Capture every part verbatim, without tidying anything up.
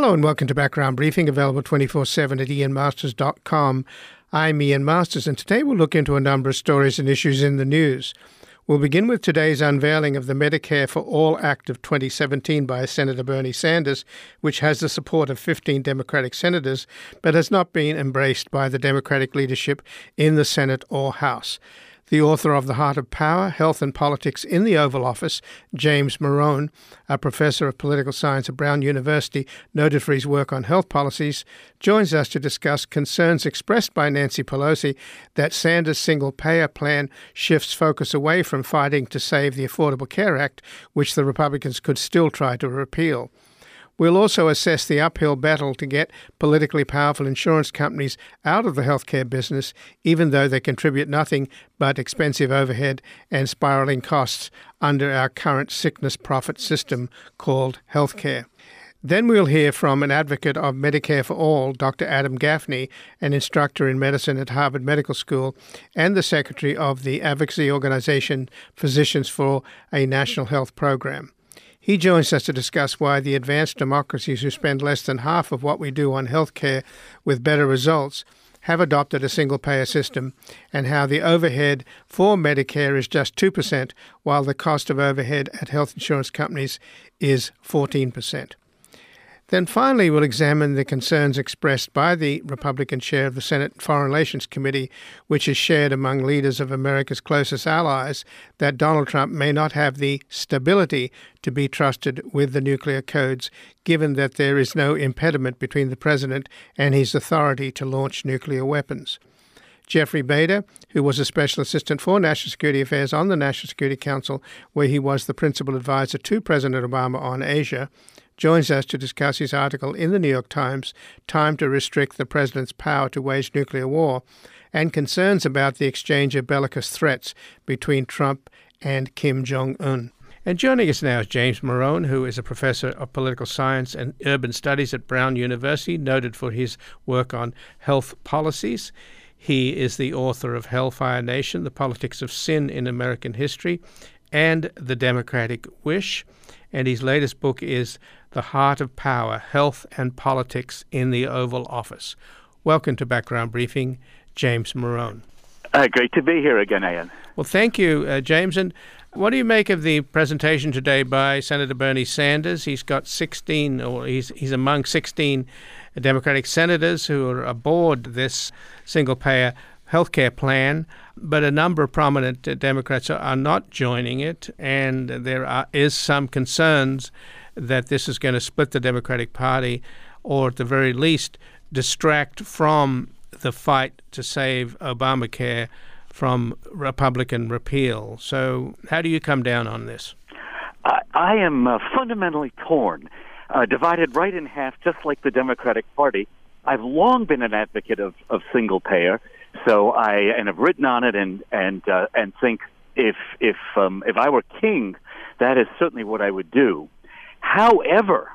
Hello and welcome to Background Briefing, available twenty-four seven at ian masters dot com. I'm Ian Masters, and today we'll look into a number of stories and issues in the news. We'll begin with today's unveiling of the Medicare for All Act of twenty seventeen by Senator Bernie Sanders, which has the support of fifteen Democratic senators, but has not been embraced by the Democratic leadership in the Senate or House. The author of The Heart of Power, Health and Politics in the Oval Office, James Morone, a professor of political science at Brown University, noted for his work on health policies, joins us to discuss concerns expressed by Nancy Pelosi that Sanders' single-payer plan shifts focus away from fighting to save the Affordable Care Act, which the Republicans could still try to repeal. We'll also assess the uphill battle to get politically powerful insurance companies out of the healthcare business, even though they contribute nothing but expensive overhead and spiraling costs under our current sickness profit system called healthcare. Then we'll hear from an advocate of Medicare for All, Doctor Adam Gaffney, an instructor in medicine at Harvard Medical School, and the secretary of the advocacy organization Physicians for a National Health Program. He joins us to discuss why the advanced democracies who spend less than half of what we do on healthcare with better results have adopted a single-payer system, and how the overhead for Medicare is just two percent, while the cost of overhead at health insurance companies is fourteen percent. Then finally, we'll examine the concerns expressed by the Republican chair of the Senate Foreign Relations Committee, which is shared among leaders of America's closest allies, that Donald Trump may not have the stability to be trusted with the nuclear codes, given that there is no impediment between the president and his authority to launch nuclear weapons. Jeffrey Bader, who was a special assistant for national security affairs on the National Security Council, where he was the principal advisor to President Obama on Asia, joins us to discuss his article in the New York Times, Time to Restrict the President's Power to Wage Nuclear War, and concerns about the exchange of bellicose threats between Trump and Kim Jong-un. And joining us now is James Morone, who is a professor of political science and urban studies at Brown University, noted for his work on health policies. He is the author of Hellfire Nation, The Politics of Sin in American History, and The Democratic Wish. And his latest book is The Heart of Power, Health and Politics in the Oval Office. Welcome to Background Briefing, James Morone. Uh, great to be here again, Ian. Well, thank you, uh, James. And what do you make of the presentation today by Senator Bernie Sanders? He's got sixteen, or he's he's among sixteen Democratic senators who are aboard this single-payer healthcare plan, but a number of prominent uh, Democrats are, are not joining it, and there are, is some concerns that this is going to split the Democratic Party, or at the very least distract from the fight to save Obamacare from Republican repeal. So how do you come down on this? I, I am uh, fundamentally torn, uh, divided right in half, just like the Democratic Party. I've long been an advocate of, of single payer, so I and have written on it, and and uh, and think if if um, if I were king, that is certainly what I would do. However,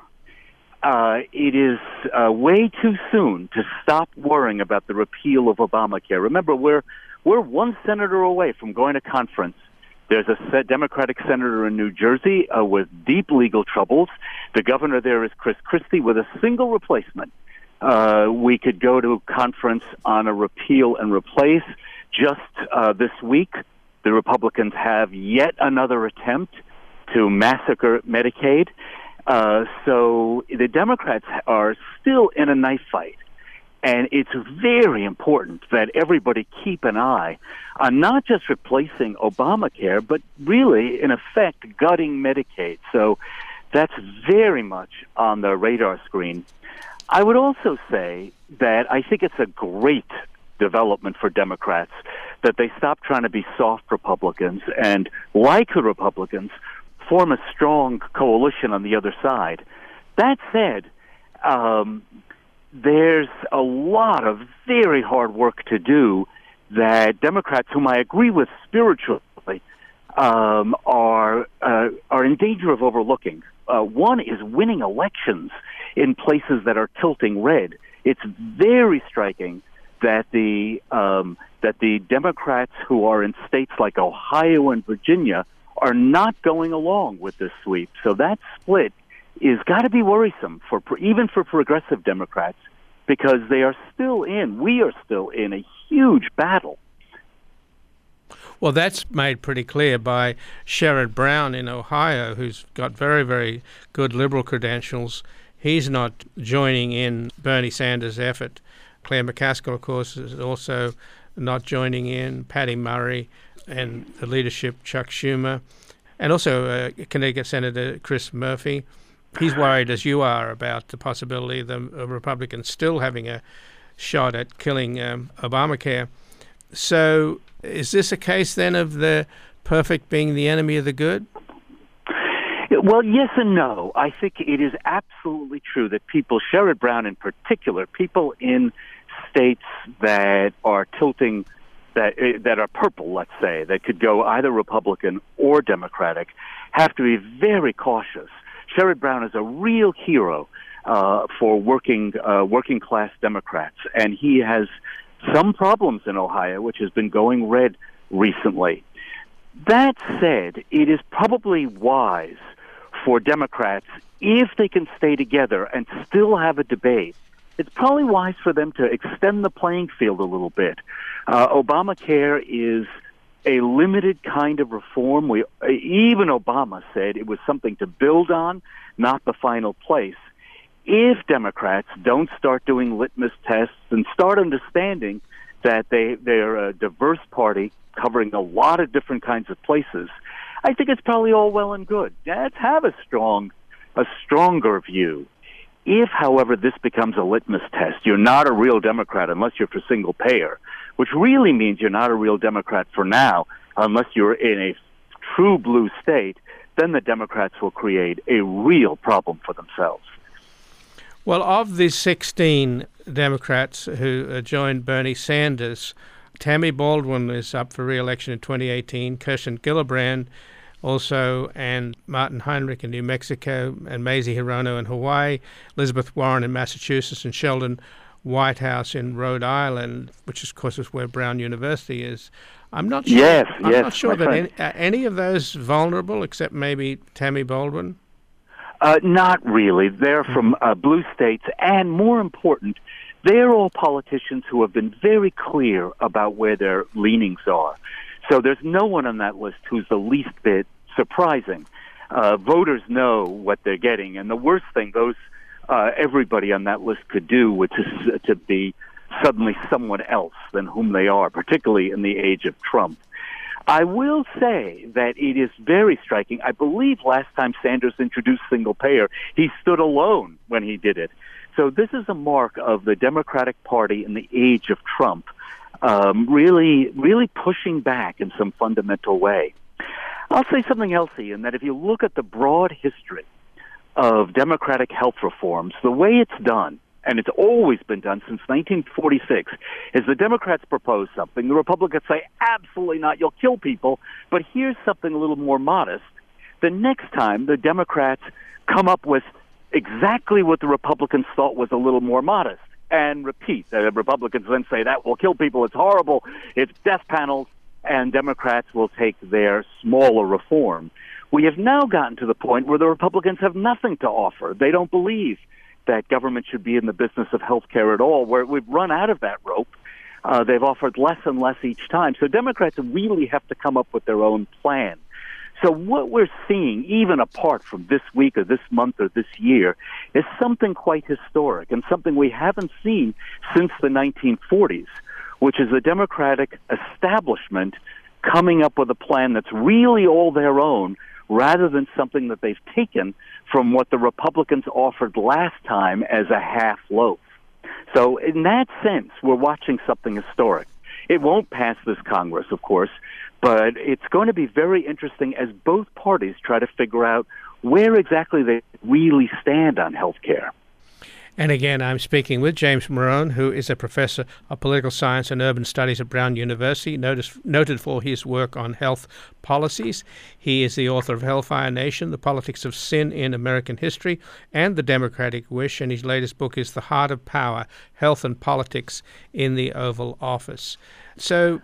uh, it is uh, way too soon to stop worrying about the repeal of Obamacare. Remember, we're we're one senator away from going to conference. There's a Democratic senator in New Jersey uh, with deep legal troubles. The governor there is Chris Christie with a single replacement. Uh, we could go to conference on a repeal and replace. Just uh, this week, the Republicans have yet another attempt to massacre Medicaid. Uh, so the Democrats are still in a knife fight. And it's very important that everybody keep an eye on not just replacing Obamacare, but really, in effect, gutting Medicaid. So that's very much on the radar screen. I would also say that I think it's a great development for Democrats that they stop trying to be soft Republicans and, like the Republicans, form a strong coalition on the other side. That said, um, there's a lot of very hard work to do that Democrats, whom I agree with spiritually, um, are uh, are in danger of overlooking. Uh, one is winning elections in places that are tilting red. It's very striking that the um, that the Democrats who are in states like Ohio and Virginia are not going along with this sweep. So that split is got to be worrisome for even for progressive Democrats, because they are still in, we are still in a huge battle. Well, that's made pretty clear by Sherrod Brown in Ohio, who's got very, very good liberal credentials. He's not joining in Bernie Sanders' effort. Claire McCaskill, of course, is also not joining in. Patty Murray and the leadership, Chuck Schumer, and also uh, Connecticut Senator Chris Murphy. He's worried, as you are, about the possibility of the Republicans still having a shot at killing um, Obamacare. So is this a case then of the perfect being the enemy of the good? Well, yes and no. I think it is absolutely true that people, Sherrod Brown in particular, people in states that are tilting, that that are purple, let's say, that could go either Republican or Democratic, have to be very cautious. Sherrod Brown is a real hero uh, for working uh, working class Democrats, and he has some problems in Ohio, which has been going red recently. That said, it is probably wise for Democrats, if they can stay together and still have a debate, it's probably wise for them to extend the playing field a little bit. Uh, Obamacare is a limited kind of reform. We, even Obama said it was something to build on, not the final place. If Democrats don't start doing litmus tests and start understanding that they, they're a diverse party covering a lot of different kinds of places, I think it's probably all well and good. Let's have a strong, a stronger view. If, however, this becomes a litmus test, you're not a real Democrat unless you're for single payer, which really means you're not a real Democrat for now unless you're in a true blue state, then the Democrats will create a real problem for themselves. Well, of the sixteen Democrats who uh, joined Bernie Sanders, Tammy Baldwin is up for re-election in twenty eighteen, Kirsten Gillibrand also, and Martin Heinrich in New Mexico, and Mazie Hirono in Hawaii, Elizabeth Warren in Massachusetts, and Sheldon Whitehouse in Rhode Island, which of course is where Brown University is. I'm not sure. Yes, I'm yes, not sure that any, uh, any of those vulnerable, except maybe Tammy Baldwin. Uh, not really. They're from uh, blue states, and more important, they're all politicians who have been very clear about where their leanings are. So there's no one on that list who's the least bit surprising. Uh, voters know what they're getting, and the worst thing those uh, everybody on that list could do was to, to be suddenly someone else than whom they are, particularly in the age of Trump. I will say that it is very striking. I believe last time Sanders introduced single payer, he stood alone when he did it. So this is a mark of the Democratic Party in the age of Trump, um, really, really pushing back in some fundamental way. I'll say something else, Ian, that if you look at the broad history of Democratic health reforms, the way it's done, and it's always been done since nineteen forty-six, is the Democrats propose something, the Republicans say, absolutely not, you'll kill people, but here's something a little more modest. The next time, the Democrats come up with exactly what the Republicans thought was a little more modest, and repeat. The Republicans then say, that will kill people, it's horrible, it's death panels, and Democrats will take their smaller reform. We have now gotten to the point where the Republicans have nothing to offer. They don't believe that government should be in the business of health care at all, where we've run out of that rope. Uh, they've offered less and less each time. So Democrats really have to come up with their own plan. So what we're seeing, even apart from this week or this month or this year, is something quite historic and something we haven't seen since the nineteen forties, which is the Democratic establishment coming up with a plan that's really all their own, rather than something that they've taken from what the Republicans offered last time as a half loaf. So in that sense, we're watching something historic. It won't pass this Congress, of course, but it's going to be very interesting as both parties try to figure out where exactly they really stand on health care. And again, I'm speaking with James Morone, who is a professor of political science and urban studies at Brown University, notice, noted for his work on health policies. He is the author of Hellfire Nation, The Politics of Sin in American History, and The Democratic Wish, and his latest book is The Heart of Power, Health and Politics in the Oval Office. So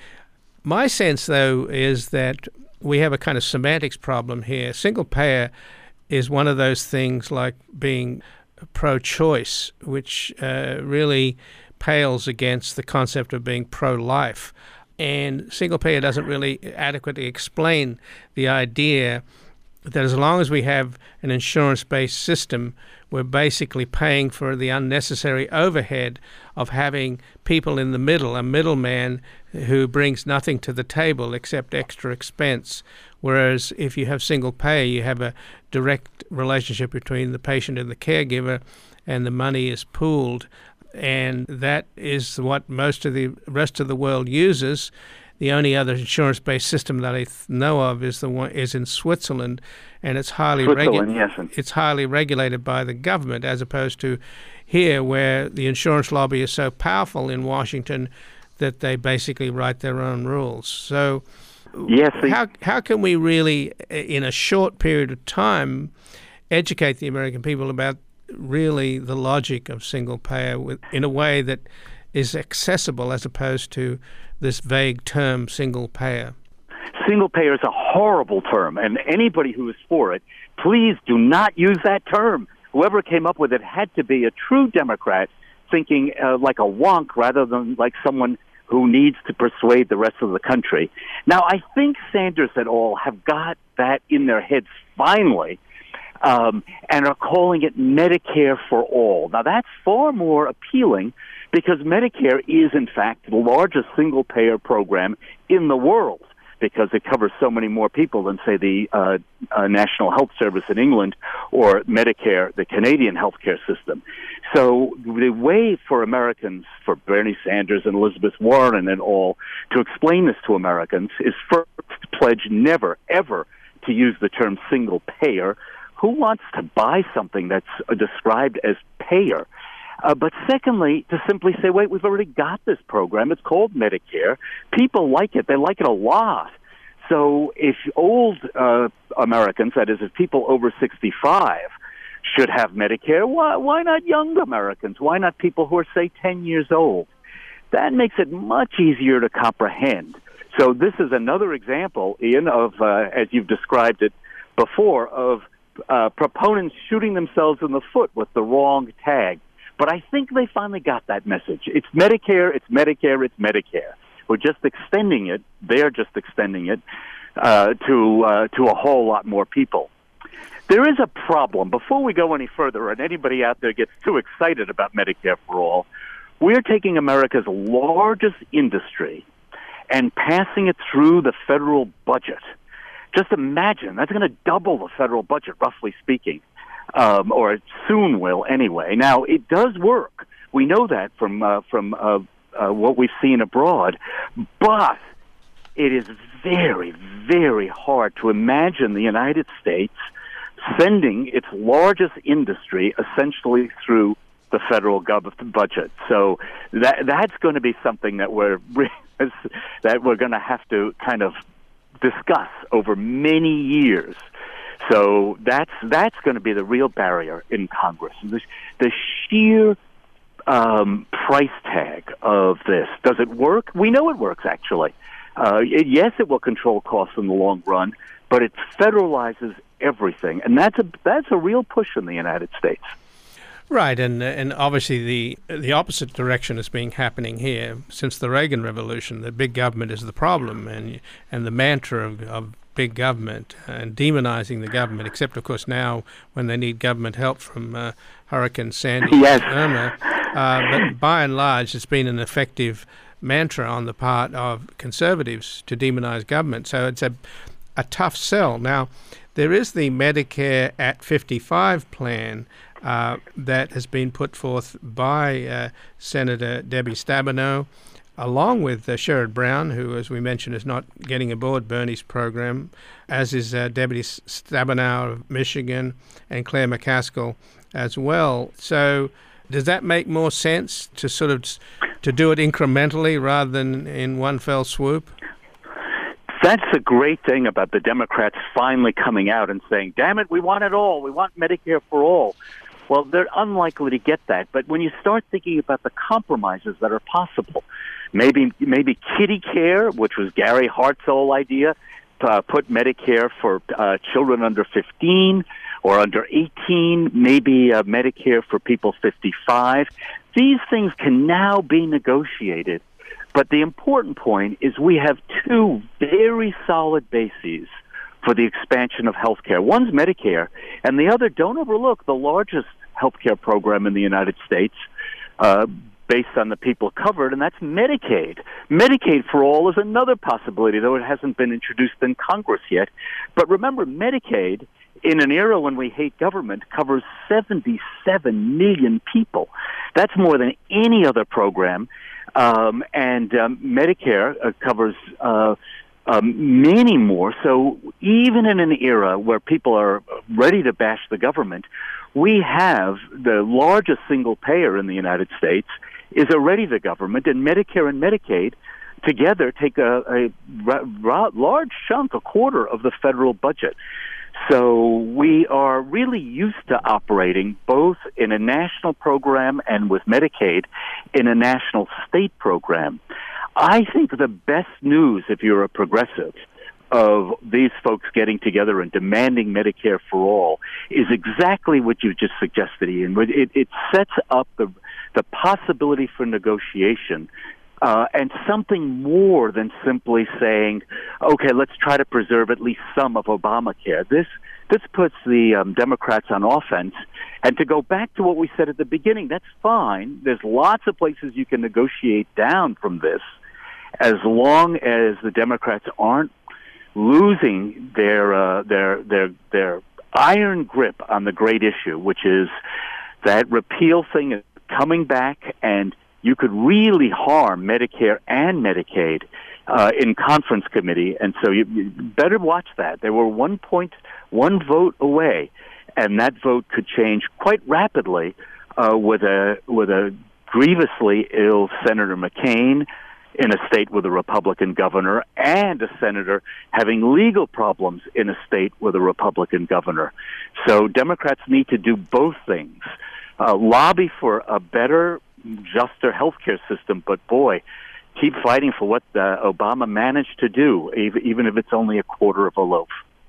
my sense, though, is that we have a kind of semantics problem here. Single payer is one of those things like being pro-choice, which uh, really pales against the concept of being pro-life. And single payer doesn't really adequately explain the idea that as long as we have an insurance-based system, we're basically paying for the unnecessary overhead of having people in the middle, a middleman who brings nothing to the table except extra expense. Whereas if you have single payer, you have a direct relationship between the patient and the caregiver, and the money is pooled. And that is what most of the rest of the world uses. The only other insurance-based system that I th- know of is the one is in Switzerland, and it's highly regu- yes. it's highly regulated by the government, as opposed to here, where the insurance lobby is so powerful in Washington that they basically write their own rules. So, yes, the- how how can we really, in a short period of time, educate the American people about really the logic of single payer with, in a way that is accessible, as opposed to this vague term single payer? Single payer is a horrible term, and anybody who is for it, please do not use that term. Whoever came up with it had to be a true Democrat, thinking uh, like a wonk rather than like someone who needs to persuade the rest of the country. Now, I think Sanders et al. Have got that in their heads finally, um, and are calling it Medicare for All. Now, that's far more appealing because Medicare is, in fact, the largest single-payer program in the world, because it covers so many more people than, say, the uh, uh, National Health Service in England or Medicare, the Canadian healthcare system. So the way for Americans, for Bernie Sanders and Elizabeth Warren and all, to explain this to Americans is first pledge never, ever to use the term single payer. Who wants to buy something that's uh, described as payer? Uh, but secondly, to simply say, wait, we've already got this program. It's called Medicare. People like it. They like it a lot. So if old uh, Americans, that is, if people over sixty-five, should have Medicare, why, why not young Americans? Why not people who are, say, ten years old? That makes it much easier to comprehend. So this is another example, Ian, of, uh, as you've described it before, of uh, proponents shooting themselves in the foot with the wrong tag. But I think they finally got that message. It's Medicare, it's Medicare, it's Medicare. We're just extending it. They're just extending it uh, to uh, to a whole lot more people. There is a problem. Before we go any further, and anybody out there gets too excited about Medicare for All, we're taking America's largest industry and passing it through the federal budget. Just imagine, that's going to double the federal budget, roughly speaking. Um, or it soon will anyway. Now, it does work. We know that from uh, from uh, uh, what we've seen abroad. But it is very, very hard to imagine the United States sending its largest industry essentially through the federal government budget. So that that's going to be something that we're that we're going to have to kind of discuss over many years. So that's that's going to be the real barrier in Congress. The, the sheer um, price tag of this. Does it work? We know it works, actually. Uh, it, yes, it will control costs in the long run, but it federalizes everything, and that's a that's a real push in the United States. Right, and and obviously the the opposite direction is being happening here since the Reagan Revolution. The big government is the problem, and and the mantra of, of big government and demonizing the government, except, of course, now when they need government help from uh, Hurricane Sandy yes. and Irma. Uh, but by and large, it's been an effective mantra on the part of conservatives to demonize government. So it's a, a tough sell. Now, there is the Medicare at fifty-five plan uh, that has been put forth by uh, Senator Debbie Stabenow, along with uh, Sherrod Brown, who, as we mentioned, is not getting aboard Bernie's program, as is uh, Deputy Stabenow of Michigan and Claire McCaskill as well. So does that make more sense to sort of to do it incrementally rather than in one fell swoop? That's the great thing about the Democrats finally coming out and saying, damn it, we want it all. We want Medicare for all. Well, they're unlikely to get that. But when you start thinking about the compromises that are possible, maybe maybe kiddie care, which was Gary Hart's whole idea, uh, put Medicare for uh, children under fifteen, or under eighteen, maybe uh, Medicare for people fifty-five. These things can now be negotiated. But the important point is we have two very solid bases for the expansion of health care. One's Medicare, and the other, don't overlook, the largest health care program in the United States, uh, based on the people covered, and that's Medicaid. Medicaid for all is another possibility, though it hasn't been introduced in Congress yet. But remember, Medicaid, in an era when we hate government, covers seventy-seven million people. That's more than any other program. Um, and um, Medicare uh, covers uh, um, many more. So even in an era where people are ready to bash the government, we have the largest single payer in the United States is already the government, and Medicare and Medicaid together take a, a ra- ra- large chunk, a quarter of the federal budget. So we are really used to operating both in a national program and with Medicaid in a national state program. I think the best news, if you're a progressive, of these folks getting together and demanding Medicare for all is exactly what you just suggested, Ian. It, it sets up the the possibility for negotiation uh, and something more than simply saying, okay, let's try to preserve at least some of Obamacare. This this puts the um, Democrats on offense. And to go back to what we said at the beginning, that's fine. There's lots of places you can negotiate down from this as long as the Democrats aren't losing their uh, their their their iron grip on the great issue, which is that repeal thing is coming back, and you could really harm Medicare and Medicaid uh, in conference committee. And so you, you better watch that. They were one point one vote away, and that vote could change quite rapidly uh, with a with a grievously ill Senator McCain in a state with a Republican governor, and a senator having legal problems in a state with a Republican governor. So Democrats need to do both things. Uh, lobby for a better, juster health care system, but boy, keep fighting for what uh, Obama managed to do, even if it's only a quarter of a loaf.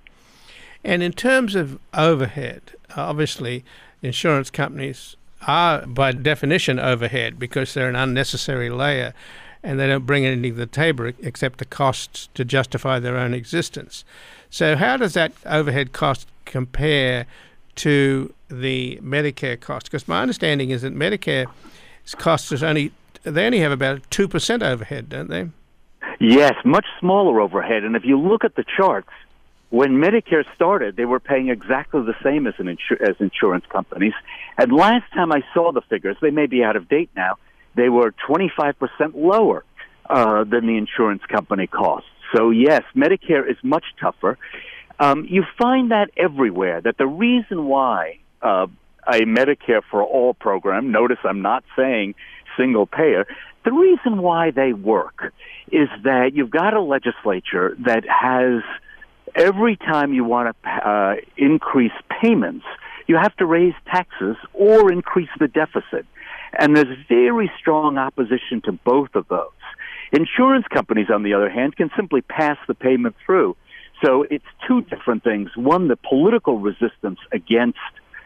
And in terms of overhead, obviously insurance companies are by definition overhead because they're an unnecessary layer, and they don't bring anything to the table except the costs to justify their own existence. So how does that overhead cost compare to the Medicare cost? Because my understanding is that Medicare's costs is only, they only have about two percent overhead, don't they? Yes, much smaller overhead. And if you look at the charts, when Medicare started, they were paying exactly the same as, an insur- as insurance companies. And last time I saw the figures, they may be out of date now, they were twenty-five percent lower uh, than the insurance company costs. So, yes, Medicare is much tougher. Um, you find that everywhere, that the reason why uh, a Medicare for all program, notice I'm not saying single payer, the reason why they work is that you've got a legislature that has, every time you want to uh, increase payments, you have to raise taxes or increase the deficit. And there's very strong opposition to both of those. Insurance companies, on the other hand, can simply pass the payment through. So it's two different things. One, the political resistance against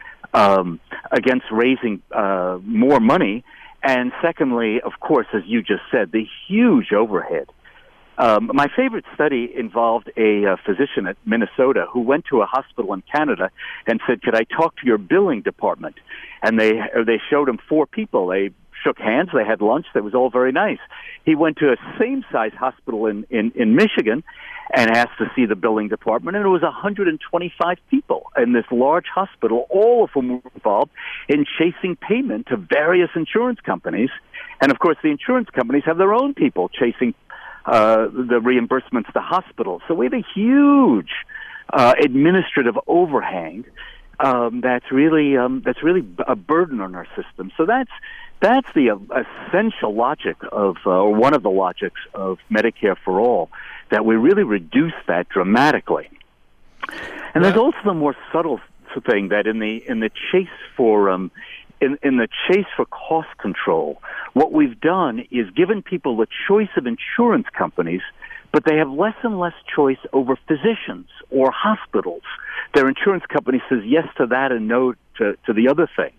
um, against raising uh, more money. And secondly, of course, as you just said, the huge overhead. Um, my favorite study involved a uh, physician at Minnesota who went to a hospital in Canada and said, could I talk to your billing department? And they they showed him four people. They shook hands. They had lunch. That was all very nice. He went to a same-size hospital in, in, in Michigan and asked to see the billing department, and it was one hundred twenty-five people in this large hospital, all of whom were involved in chasing payment to various insurance companies. And, of course, the insurance companies have their own people chasing uh, the reimbursements to hospitals. So we have a huge uh, administrative overhang um, that's really um, that's really a burden on our system. So that's that's the uh, essential logic of, uh, or one of the logics of Medicare for All, that we really reduce that dramatically. And there's also the more subtle thing that in the in the chase for um, in in the chase for cost control, what we've done is given people the choice of insurance companies but they have less and less choice over physicians or hospitals. Their insurance company says yes to that and no to, to the other thing.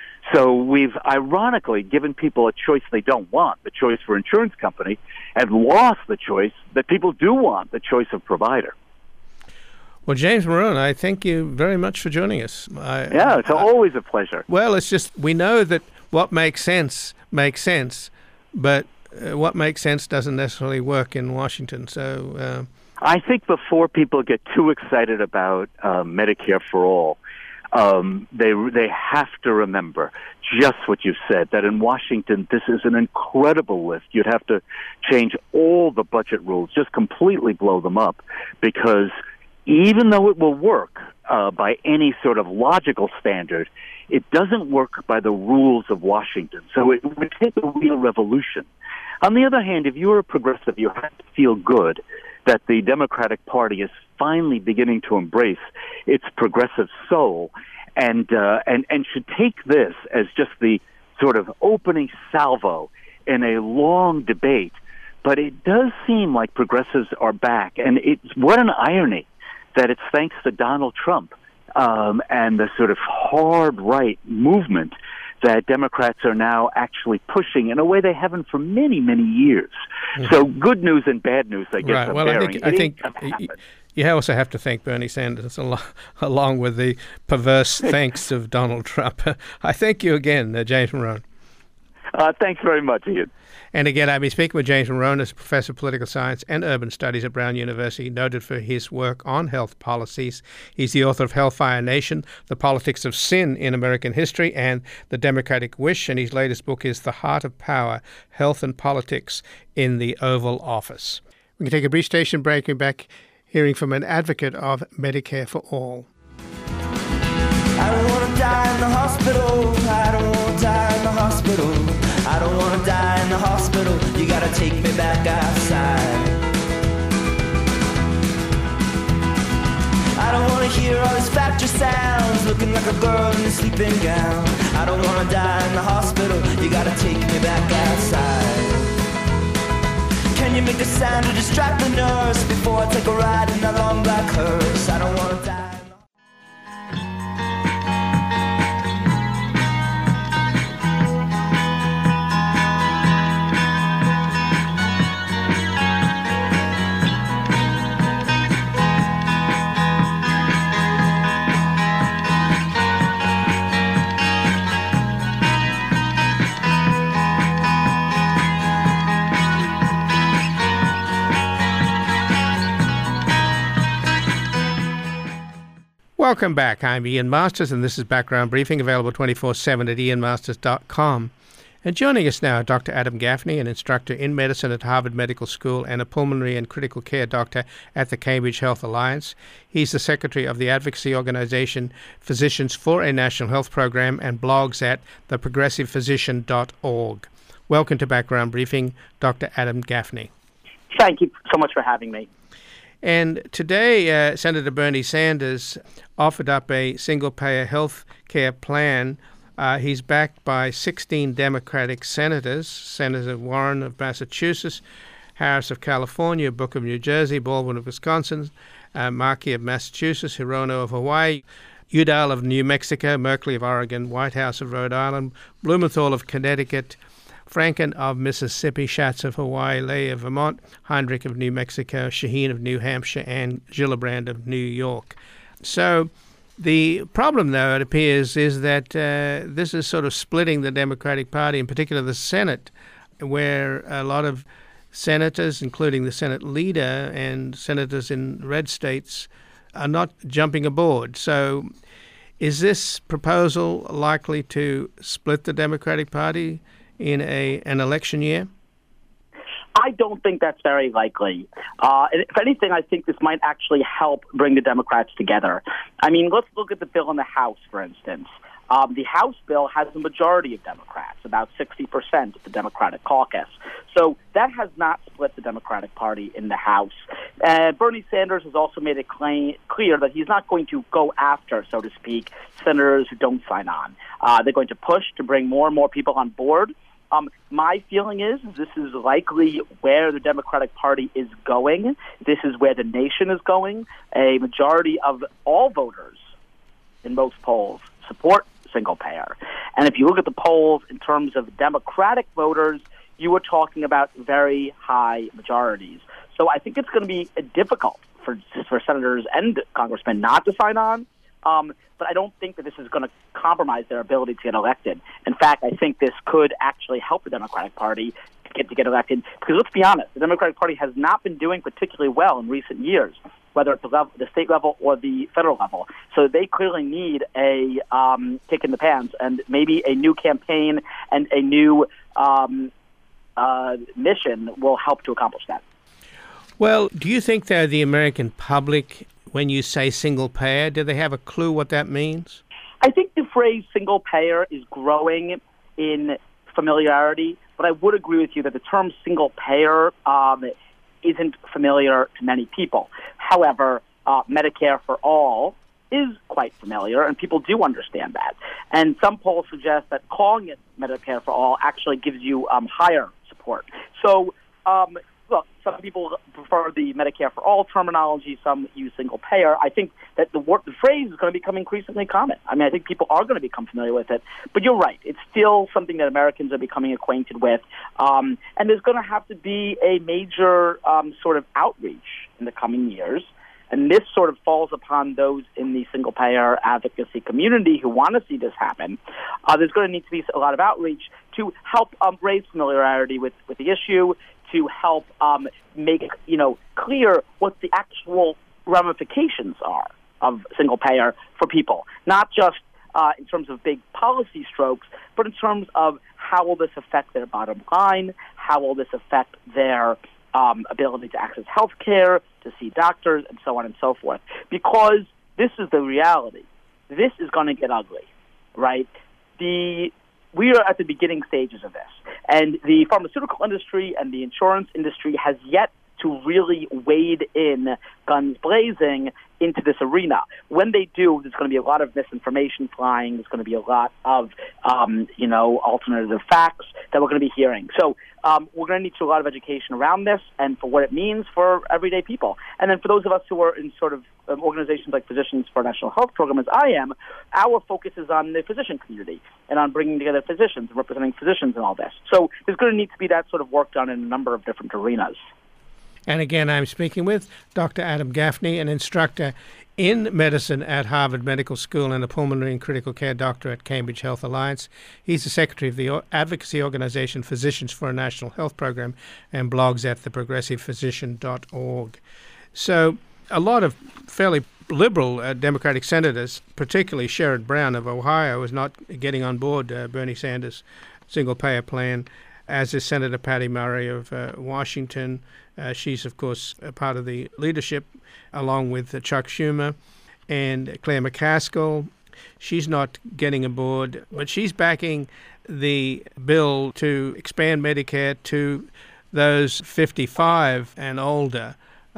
So we've ironically given people a choice they don't want, the choice for insurance company, and lost the choice that people do want, the choice of provider. Well, James Maroun, I thank you very much for joining us. I, yeah, it's I, always a pleasure. Well, it's just we know that what makes sense makes sense, but uh, what makes sense doesn't necessarily work in Washington. So uh, I think before people get too excited about uh, Medicare for All, um, they they have to remember just what you said, that in Washington this is an incredible list. You'd have to change all the budget rules, just completely blow them up, because even though it will work uh, by any sort of logical standard, it doesn't work by the rules of Washington. So it would take a real revolution. On the other hand, if you're a progressive, you have to feel good that the Democratic Party is finally beginning to embrace its progressive soul, and uh, and and should take this as just the sort of opening salvo in a long debate. But it does seem like progressives are back, and it's what an irony that it's thanks to Donald Trump um, and the sort of hard right movement that Democrats are now actually pushing in a way they haven't for many, many years. Mm-hmm. So good news and bad news, I guess. Right. I'm well, bearing. I think, I think you also have to thank Bernie Sanders along, along with the perverse thanks of Donald Trump. I thank you again, uh, James Maroun. Uh, thanks very much, Ian. And again, I've been speaking with James Maroun, as a professor of political science and urban studies at Brown University, noted for his work on health policies. He's the author of Hellfire Nation, The Politics of Sin in American History, and The Democratic Wish. And his latest book is The Heart of Power, Health and Politics in the Oval Office. We can take a brief station break and back hearing from an advocate of Medicare for All. I don't want to die in the hospital. I don't want to die in the hospital. I don't want to die in the hospital. You gotta take me back outside. I don't want to hear all these factory sounds, looking like a girl in a sleeping gown. I don't want to die in the hospital. You gotta take me back outside. Can you make the sound to distract the nurse before I take a ride in that long black hearse? I don't want to die. Welcome back. I'm Ian Masters, and this is Background Briefing, available twenty-four seven at ian masters dot com. And joining us now, Doctor Adam Gaffney, an instructor in medicine at Harvard Medical School and a pulmonary and critical care doctor at the Cambridge Health Alliance. He's the secretary of the advocacy organization Physicians for a National Health Program and blogs at the progressive physician dot org. Welcome to Background Briefing, Doctor Adam Gaffney. Thank you so much for having me. And today, uh, Senator Bernie Sanders offered up a single-payer health care plan. Uh, he's backed by sixteen Democratic senators, Senator Warren of Massachusetts, Harris of California, Booker of New Jersey, Baldwin of Wisconsin, uh, Markey of Massachusetts, Hirono of Hawaii, Udall of New Mexico, Merkley of Oregon, Whitehouse of Rhode Island, Blumenthal of Connecticut, Franken of Mississippi, Schatz of Hawaii, Ley of Vermont, Heinrich of New Mexico, Shaheen of New Hampshire, and Gillibrand of New York. So the problem, though, it appears, is that uh, this is sort of splitting the Democratic Party, in particular the Senate, where a lot of senators, including the Senate leader and senators in red states, are not jumping aboard. So is this proposal likely to split the Democratic Party in a an election year? I don't think that's very likely. Uh, if anything, I think this might actually help bring the Democrats together. I mean, let's look at the bill in the House, for instance. Um, the House bill has a majority of Democrats, about sixty percent of the Democratic caucus. So that has not split the Democratic Party in the House. Uh, Bernie Sanders has also made it claim, clear that he's not going to go after, so to speak, senators who don't sign on. Uh, they're going to push to bring more and more people on board. Um, my feeling is this is likely where the Democratic Party is going. This is where the nation is going. A majority of all voters in most polls support single payer. And if you look at the polls in terms of Democratic voters, you are talking about very high majorities. So I think it's going to be difficult for for senators and congressmen not to sign on. Um, but I don't think that this is going to compromise their ability to get elected. In fact, I think this could actually help the Democratic Party to get to get elected. Because let's be honest, the Democratic Party has not been doing particularly well in recent years, whether at the level, the state level or the federal level. So they clearly need a um, kick in the pants, and maybe a new campaign and a new um, uh, mission will help to accomplish that. Well, do you think that the American public, when you say single payer, do they have a clue what that means? I think the phrase single payer is growing in familiarity, but I would agree with you that the term single payer um, isn't familiar to many people. However, uh, Medicare for all is quite familiar, and people do understand that. And some polls suggest that calling it Medicare for all actually gives you um, higher support. So, um, look, some people prefer the Medicare for all terminology, some use single payer. I think that the, word, the phrase is going to become increasingly common. I mean, I think people are going to become familiar with it. But you're right. It's still something that Americans are becoming acquainted with. Um, and there's going to have to be a major um, sort of outreach in the coming years. And this sort of falls upon those in the single-payer advocacy community who want to see this happen. Uh, there's going to need to be a lot of outreach to help um, raise familiarity with, with the issue, to help um, make, you know, clear what the actual ramifications are of single-payer for people, not just uh, in terms of big policy strokes, but in terms of how will this affect their bottom line, how will this affect their um, ability to access health care, to see doctors, and so on and so forth. Because this is the reality. This is going to get ugly, right? The we are at the beginning stages of this. And the pharmaceutical industry and the insurance industry has yet to really wade in guns blazing into this arena. When they do, there's going to be a lot of misinformation flying. There's going to be a lot of, um, you know, alternative facts that we're going to be hearing. So um, we're going to need to do a lot of education around this and for what it means for everyday people. And then for those of us who are in sort of um, organizations like Physicians for a National Health Program, as I am, our focus is on the physician community and on bringing together physicians and representing physicians and all this. So there's going to need to be that sort of work done in a number of different arenas. And again, I'm speaking with Doctor Adam Gaffney, an instructor in medicine at Harvard Medical School and a pulmonary and critical care doctor at Cambridge Health Alliance. He's the secretary of the advocacy organization Physicians for a National Health Program and blogs at the progressive physician dot org. So a lot of fairly liberal uh, Democratic senators, particularly Sherrod Brown of Ohio, is not getting on board uh, Bernie Sanders' single-payer plan, as is Senator Patty Murray of uh, Washington. Uh, she's, of course, a part of the leadership, along with uh, Chuck Schumer and Claire McCaskill. She's not getting aboard, but she's backing the bill to expand Medicare to those fifty-five and older.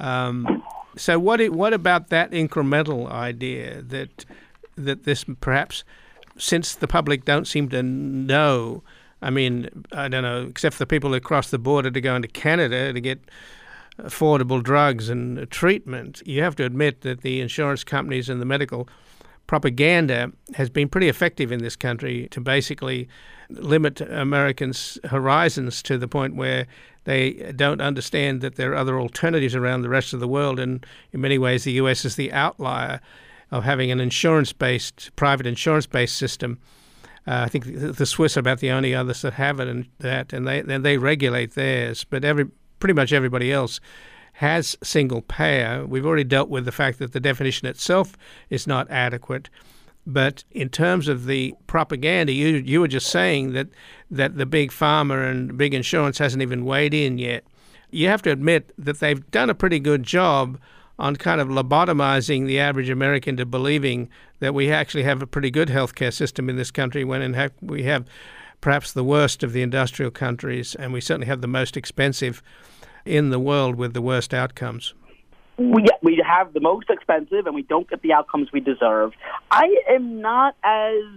Um, so what it, what about that incremental idea that that this perhaps, since the public don't seem to know, I mean, I don't know, except for the people who cross the border to go into Canada to get affordable drugs and treatment, you have to admit that the insurance companies and the medical propaganda has been pretty effective in this country to basically limit Americans' horizons to the point where they don't understand that there are other alternatives around the rest of the world. And in many ways, the U S is the outlier of having an insurance-based, private insurance-based system. Uh, I think the Swiss are about the only others that have it, and that, and they and they regulate theirs. But every pretty much everybody else has single payer. We've already dealt with the fact that the definition itself is not adequate. But in terms of the propaganda, you you were just saying that that the big pharma and big insurance hasn't even weighed in yet. You have to admit that they've done a pretty good job on kind of lobotomizing the average American to believing that we actually have a pretty good healthcare system in this country, when in fact we have perhaps the worst of the industrial countries, and we certainly have the most expensive in the world with the worst outcomes. We, we have the most expensive, and we don't get the outcomes we deserve. I am not as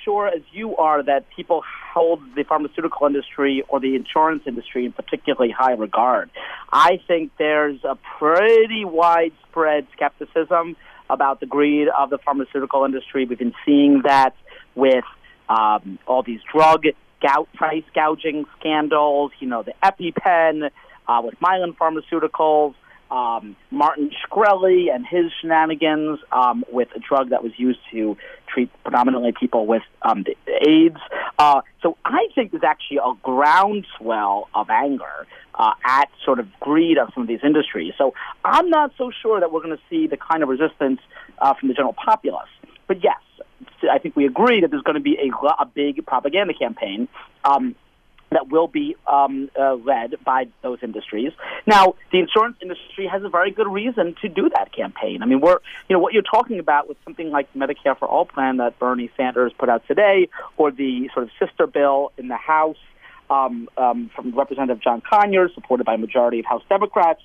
sure as you are that people hold the pharmaceutical industry or the insurance industry in particularly high regard. I think there's a pretty widespread skepticism about the greed of the pharmaceutical industry. We've been seeing that with um, all these drug gout price gouging scandals, you know, the EpiPen, uh, with Mylan Pharmaceuticals, um, Martin Shkreli and his shenanigans um, with a drug that was used to treat predominantly people with um, AIDS. Uh, so I think there's actually a groundswell of anger uh, at sort of greed of some of these industries. So I'm not so sure that we're going to see the kind of resistance uh, from the general populace. But yes, I think we agree that there's going to be a, a big propaganda campaign um, that will be um, uh, led by those industries. Now, the insurance industry has a very good reason to do that campaign. I mean, we're, you know, what you're talking about with something like the Medicare for All plan that Bernie Sanders put out today, or the sort of sister bill in the House um, um, from Representative John Conyers, supported by a majority of House Democrats.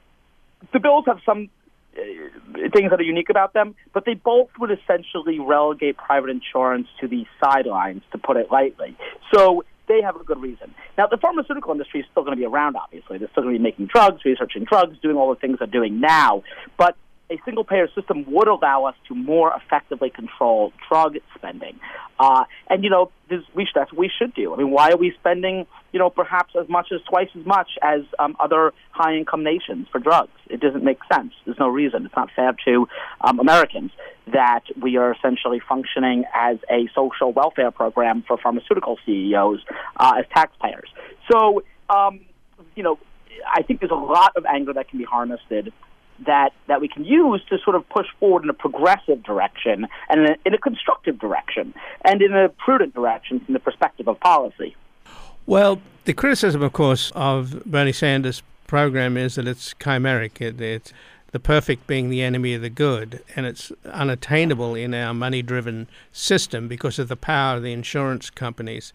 The bills have some uh, things that are unique about them, but they both would essentially relegate private insurance to the sidelines, to put it lightly. So they have a good reason. Now, the pharmaceutical industry is still going to be around, obviously. They're still going to be making drugs, researching drugs, doing all the things they're doing now. But a single-payer system would allow us to more effectively control drug spending. Uh, and, you know, this, we, that's what we should do. I mean, why are we spending, you know, perhaps as much as twice as much as um, other high-income nations for drugs? It doesn't make sense. There's no reason. It's not fair to um, Americans that we are essentially functioning as a social welfare program for pharmaceutical C E Os uh, as taxpayers. So, um, you know, I think there's a lot of anger that can be harnessed that that we can use to sort of push forward in a progressive direction and in a, in a constructive direction and in a prudent direction from the perspective of policy. Well, the criticism, of course, of Bernie Sanders' program is that it's chimeric. It, it's the perfect being the enemy of the good, and it's unattainable in our money-driven system because of the power of the insurance companies.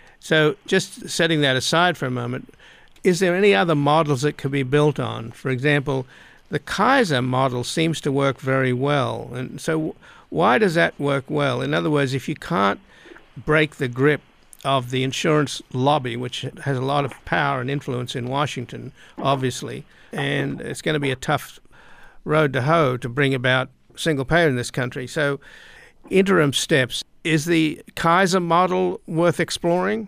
So just setting that aside for a moment, is there any other models that could be built on? For example, the Kaiser model seems to work very well. And so why does that work well? In other words, if you can't break the grip of the insurance lobby, which has a lot of power and influence in Washington, obviously, and it's going to be a tough road to hoe to bring about single payer in this country. So interim steps. Is the Kaiser model worth exploring?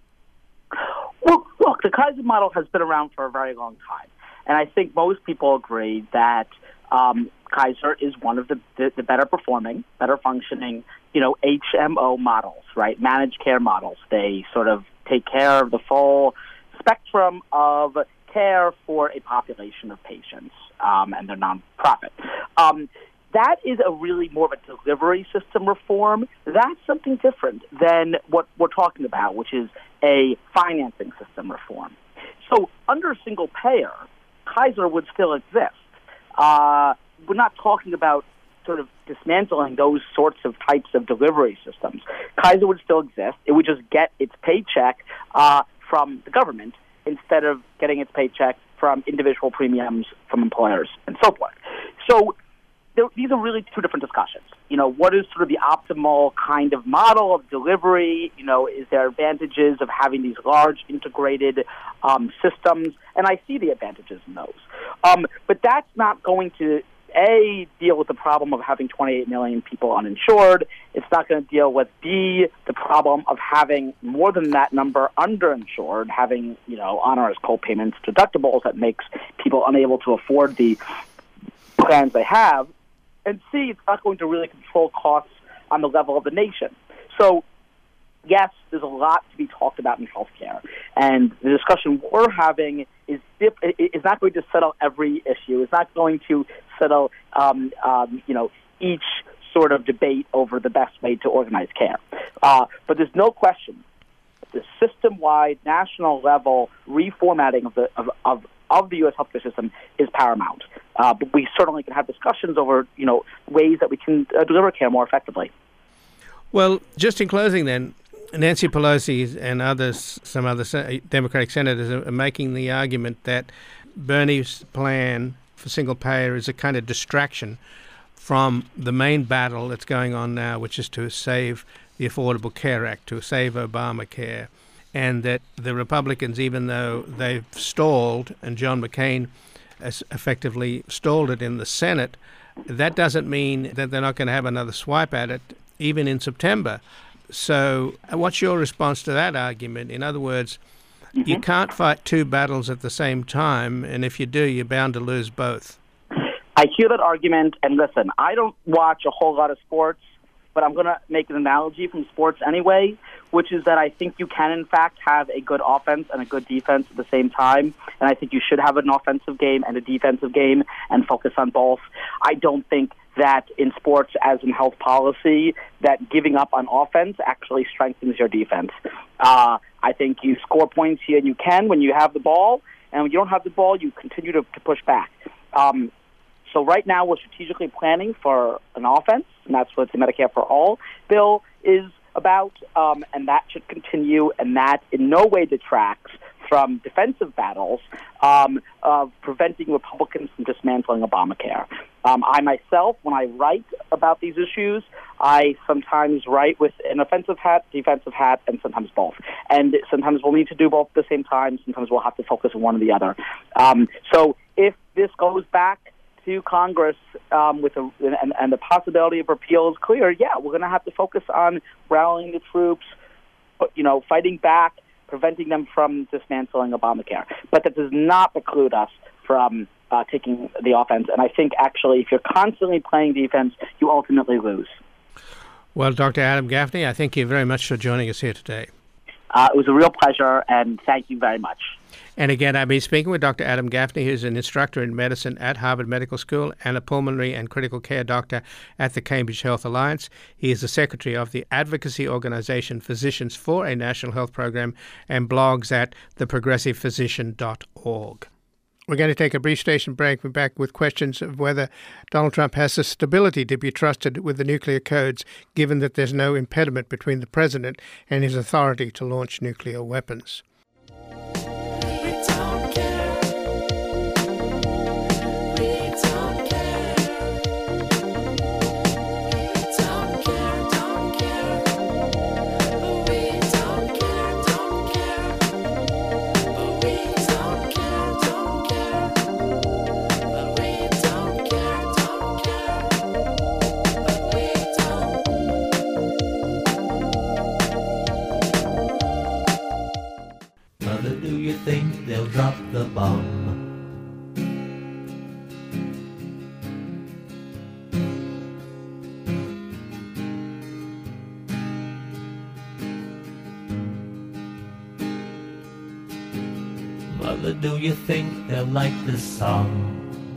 Well, look, the Kaiser model has been around for a very long time. And I think most people agree that um, Kaiser is one of the, the, the better performing, better functioning, you know, H M O models, right? Managed care models. They sort of take care of the full spectrum of care for a population of patients, um, and they're nonprofit. Um, that is a really more of a delivery system reform. That's something different than what we're talking about, which is a financing system reform. So under single payer, Kaiser would still exist. Uh, we're not talking about sort of dismantling those sorts of types of delivery systems. Kaiser would still exist. It would just get its paycheck uh, from the government instead of getting its paycheck from individual premiums from employers and so forth. So there, these are really two different discussions. You know, what is sort of the optimal kind of model of delivery? You know, is there advantages of having these large integrated um, systems? And I see the advantages in those. Um, but that's not going to, A, deal with the problem of having twenty-eight million people uninsured. It's not going to deal with, B, the problem of having more than that number underinsured, having, you know, onerous co-payments, deductibles that makes people unable to afford the plans they have. And C, it's not going to really control costs on the level of the nation. So, yes, there's a lot to be talked about in healthcare. And the discussion we're having is is not going to settle every issue. It's not going to settle, um, um, you know, each sort of debate over the best way to organize care. Uh, but there's no question the system-wide, national-level reformatting of the of, of of the U S healthcare system is paramount. Uh, but we certainly can have discussions over, you know, ways that we can uh, deliver care more effectively. Well, just in closing then, Nancy Pelosi and others, some other Democratic senators are making the argument that Bernie's plan for single payer is a kind of distraction from the main battle that's going on now, which is to save the Affordable Care Act to save Obamacare, and that the Republicans, even though they've stalled, and John McCain has effectively stalled it in the Senate, that doesn't mean that they're not going to have another swipe at it, even in September. So what's your response to that argument? In other words, mm-hmm. you can't fight two battles at the same time, and if you do, you're bound to lose both. I hear that argument, and listen, I don't watch a whole lot of sports, but I'm going to make an analogy from sports anyway, which is that I think you can, in fact, have a good offense and a good defense at the same time, and I think you should have an offensive game and a defensive game and focus on both. I don't think that in sports, as in health policy, that giving up on offense actually strengthens your defense. Uh, I think you score points here, and you can when you have the ball, and when you don't have the ball, you continue to, to push back. Um, so right now, we're strategically planning for an offense, and that's what the Medicare for All bill is about, um, and that should continue, and that in no way detracts from defensive battles um, of preventing Republicans from dismantling Obamacare. Um, I myself, when I write about these issues, I sometimes write with an offensive hat, defensive hat, and sometimes both. And sometimes we'll need to do both at the same time. Sometimes we'll have to focus on one or the other. Um, so if this goes back to Congress um, with a, and, and the possibility of repeal is clear, yeah, we're going to have to focus on rallying the troops, you know, fighting back, preventing them from dismantling Obamacare. But that does not preclude us from uh, taking the offense. And I think, actually, if you're constantly playing defense, you ultimately lose. Well, Doctor Adam Gaffney, I thank you very much for joining us here today. Uh, it was a real pleasure, and thank you very much. And again, I've been speaking with Doctor Adam Gaffney, who's an instructor in medicine at Harvard Medical School and a pulmonary and critical care doctor at the Cambridge Health Alliance. He is the secretary of the advocacy organization Physicians for a National Health Program and blogs at the progressive physician dot org. We're going to take a brief station break. We're back with questions of whether Donald Trump has the stability to be trusted with the nuclear codes, given that there's no impediment between the president and his authority to launch nuclear weapons. Think they'll drop the bomb. Mother, do you think they'll like this song?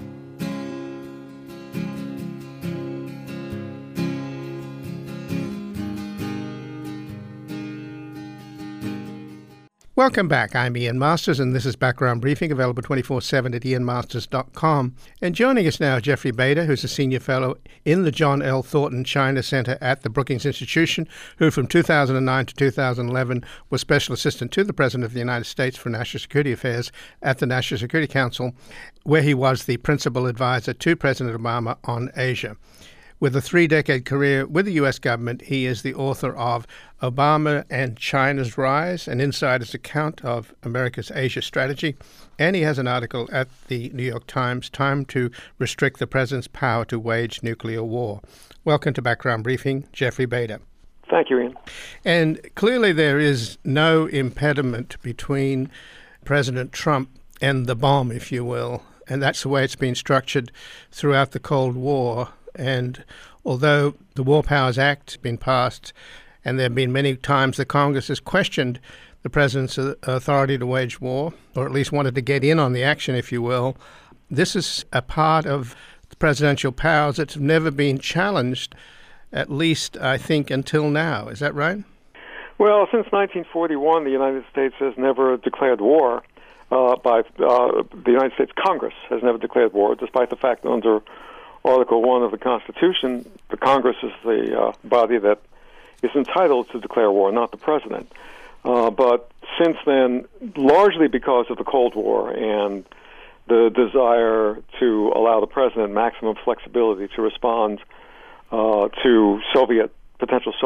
Welcome back. I'm Ian Masters, and this is Background Briefing, available twenty-four seven at ian masters dot com. And joining us now, Jeffrey Bader, who's a senior fellow in the John L. Thornton China Center at the Brookings Institution, who from two thousand nine to two thousand eleven was Special Assistant to the President of the United States for National Security Affairs at the National Security Council, where he was the principal advisor to President Obama on Asia. With a three-decade career with the U S government, he is the author of Obama and China's Rise, an insider's account of America's Asia strategy, and he has an article at the New York Times, Time to Restrict the President's Power to Wage Nuclear War. Welcome to Background Briefing, Jeffrey Bader. Thank you, Ian. And clearly there is no impediment between President Trump and the bomb, if you will, and that's the way it's been structured throughout the Cold War. And although the War Powers Act has been passed, and there have been many times the Congress has questioned the president's authority to wage war, or at least wanted to get in on the action, if you will, this is a part of the presidential powers that's never been challenged, at least, I think, until now. Is that right? Well, since nineteen forty-one, the United States has never declared war. Uh, by uh, the United States Congress has never declared war, despite the fact that under Article one of the Constitution, the Congress is the uh, body that is entitled to declare war, not the president. Uh, but since then, largely because of the Cold War and the desire to allow the president maximum flexibility to respond uh, to Soviet potential Soviet